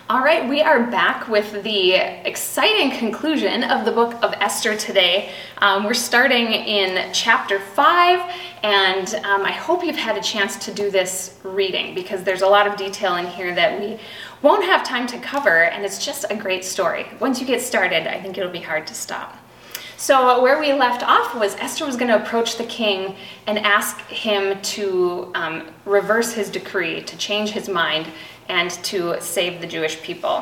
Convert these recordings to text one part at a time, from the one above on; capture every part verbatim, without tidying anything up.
All right, we are back with the exciting conclusion of the book of Esther today. Um, we're starting in chapter five, and um, I hope you've had a chance to do this reading because there's a lot of detail in here that we won't have time to cover, and it's just a great story. Once you get started, I think it'll be hard to stop. So where we left off was Esther was going to approach the king and ask him to um, reverse his decree, to change his mind, and to save the Jewish people.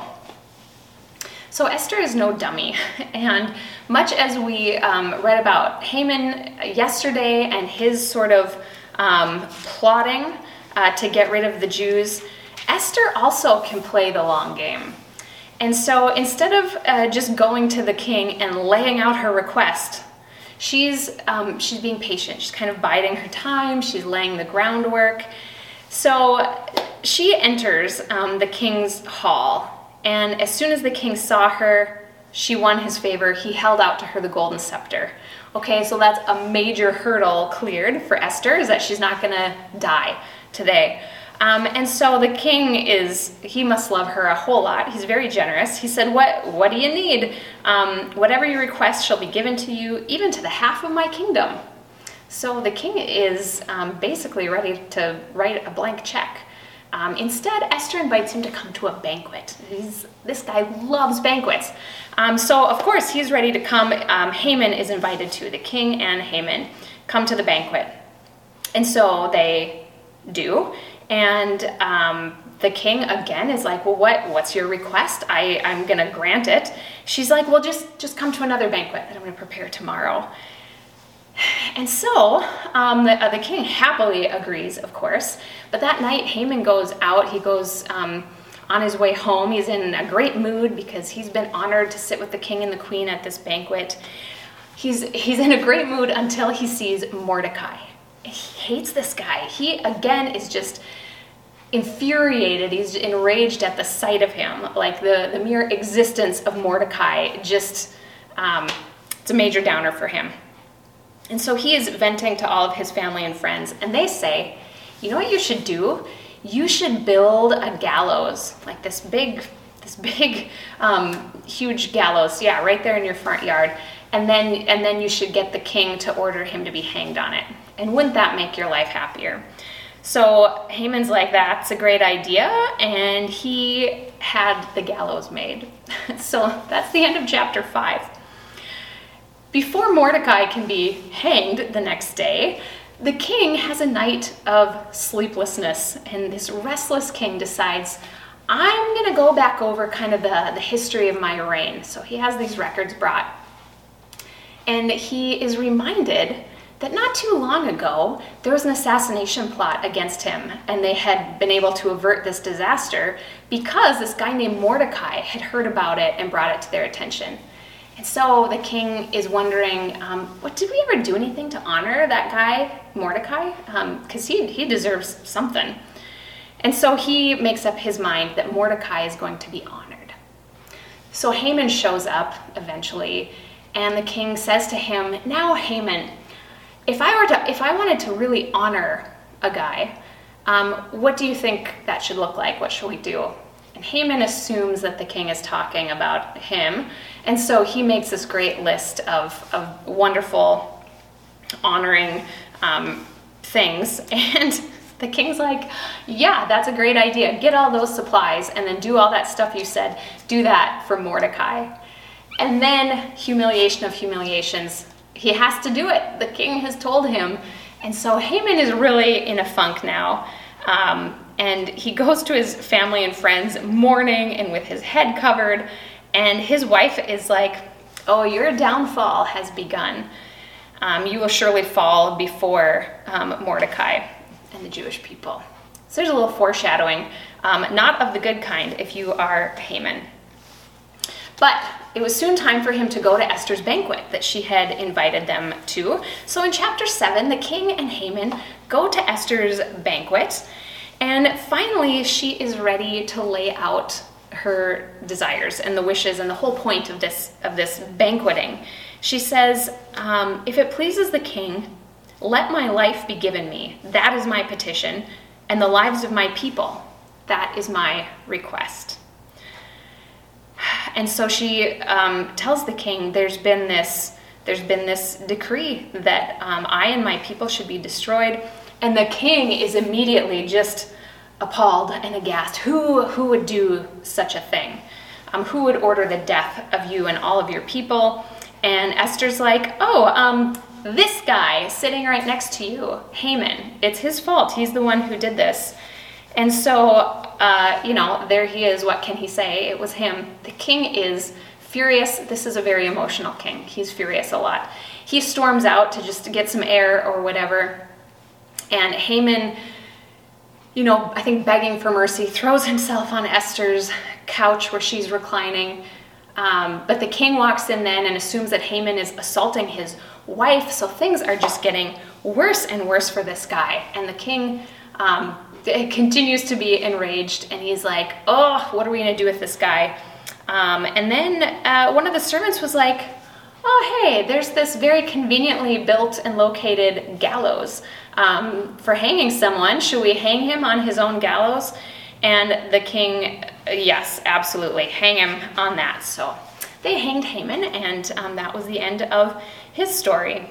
So Esther is no dummy, and much as we um, read about Haman yesterday and his sort of um, plotting uh, to get rid of the Jews, Esther also can play the long game. And so instead of uh, just going to the king and laying out her request, she's um, she's being patient. She's kind of biding her time. She's laying the groundwork. So she enters um, the king's hall, and as soon as the king saw her, she won his favor. He held out to her the golden scepter. Okay, so that's a major hurdle cleared for Esther, is that she's not going to die today. Um, and so the king is, he must love her a whole lot. He's very generous. He said, what, what do you need? Um, whatever you request shall be given to you, even to the half of my kingdom. So the king is um, basically ready to write a blank check. Um, instead, Esther invites him to come to a banquet. He's, this guy loves banquets. Um, so, of course, he's ready to come. Um, Haman is invited too. The king and Haman come to the banquet. And so they do. And um, the king, again, is like, well, what, what's your request? I, I'm going to grant it. She's like, well, just, just come to another banquet that I'm going to prepare tomorrow. And so um, the, uh, the king happily agrees, of course. But that night, Haman goes out. He goes um, on his way home. He's in a great mood because he's been honored to sit with the king and the queen at this banquet. He's, he's in a great mood until he sees Mordecai. He hates this guy. He, again, is just infuriated. He's enraged at the sight of him. Like the, the mere existence of Mordecai, just, um, it's a major downer for him. And so he is venting to all of his family and friends, and they say, you know what you should do? You should build a gallows, like this big, this big, um, huge gallows, yeah, right there in your front yard. And then, and then you should get the king to order him to be hanged on it. And wouldn't that make your life happier? So Haman's like, that's a great idea, and he had the gallows made. So that's the end of chapter five. Before Mordecai can be hanged the next day, the king has a night of sleeplessness, and this restless king decides, I'm going to go back over kind of the, the history of my reign. So he has these records brought, and he is reminded that not too long ago, there was an assassination plot against him, and they had been able to avert this disaster because this guy named Mordecai had heard about it and brought it to their attention. And so the king is wondering, um, what, did we ever do anything to honor that guy, Mordecai? Because um, he, he deserves something. And so he makes up his mind that Mordecai is going to be honored. So Haman shows up eventually, and the king says to him, now Haman, if I were to, if I wanted to really honor a guy, um, what do you think that should look like? What should we do? And Haman assumes that the king is talking about him, and so he makes this great list of, of wonderful, honoring um, things, and the king's like, yeah, that's a great idea. Get all those supplies, and then do all that stuff you said. Do that for Mordecai. And then, humiliation of humiliations, he has to do it. The king has told him, and so Haman is really in a funk now. Um, And he goes to his family and friends mourning and with his head covered. And his wife is like, oh, your downfall has begun. Um, you will surely fall before um, Mordecai and the Jewish people. So there's a little foreshadowing, um, not of the good kind if you are Haman. But it was soon time for him to go to Esther's banquet that she had invited them to. So in chapter seven, the king and Haman go to Esther's banquet. And finally, she is ready to lay out her desires and the wishes and the whole point of this of this banqueting. She says, um, if it pleases the king, let my life be given me. That is my petition. And the lives of my people. That is my request. And so she um, tells the king, there's been this, there's been this decree that um, I and my people should be destroyed. And the king is immediately just appalled and aghast. Who, who would do such a thing? Um, who would order the death of you and all of your people? And Esther's like, oh, um, this guy sitting right next to you, Haman, it's his fault. He's the one who did this. And so, uh, you know, there he is. What can he say? It was him. The king is furious. This is a very emotional king. He's furious a lot. He storms out to just to get some air or whatever. And Haman, you know, I think begging for mercy, throws himself on Esther's couch where she's reclining. Um, but the king walks in then and assumes that Haman is assaulting his wife. So things are just getting worse and worse for this guy. And the king um, continues to be enraged. And he's like, oh, what are we going to do with this guy? Um, and then uh, one of the servants was like, oh, hey, there's this very conveniently built and located gallows um, for hanging someone. Should we hang him on his own gallows? And the king, yes, absolutely, hang him on that. So they hanged Haman, and um, that was the end of his story.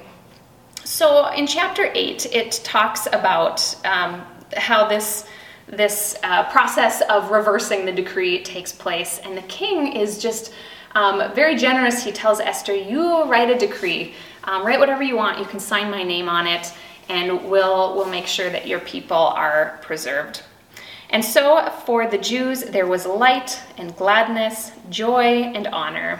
So in chapter eight, it talks about um, how this this uh, process of reversing the decree takes place, and the king is just um, very generous. He tells Esther, you write a decree, um, write whatever you want, you can sign my name on it, and we'll, we'll make sure that your people are preserved. And so for the Jews, there was light and gladness, joy and honor,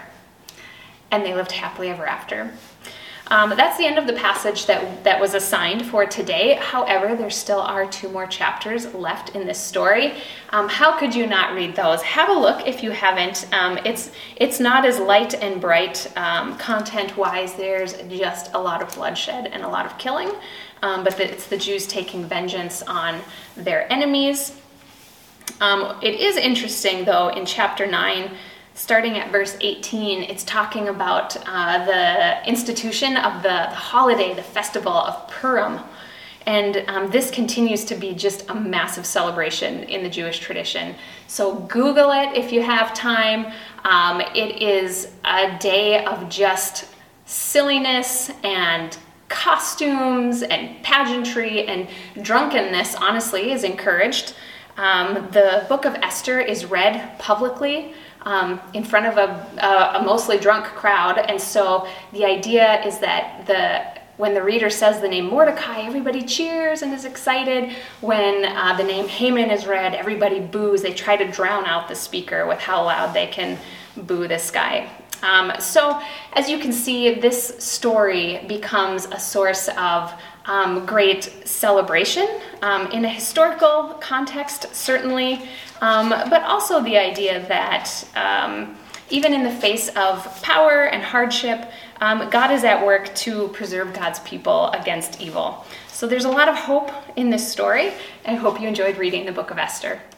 and they lived happily ever after. Um, that's the end of the passage that, that was assigned for today. However, there still are two more chapters left in this story. Um, how could you not read those? Have a look if you haven't. Um, it's, it's not as light and bright um, content-wise. There's just a lot of bloodshed and a lot of killing, um, but it's the Jews taking vengeance on their enemies. Um, it is interesting, though, in chapter nine, starting at verse eighteen, it's talking about uh, the institution of the, the holiday, the festival of Purim. And um, this continues to be just a massive celebration in the Jewish tradition. So Google it if you have time. Um, it is a day of just silliness and costumes and pageantry, and drunkenness, honestly, is encouraged. Um, the book of Esther is read publicly um, in front of a, a, a mostly drunk crowd, and so the idea is that the when the reader says the name Mordecai, everybody cheers and is excited. When uh, the name Haman is read, everybody boos. They try to drown out the speaker with how loud they can boo this guy. Um, so as you can see, this story becomes a source of Um, great celebration um, in a historical context, certainly, um, but also the idea that um, even in the face of power and hardship, um, God is at work to preserve God's people against evil. So there's a lot of hope in this story. I hope you enjoyed reading the book of Esther.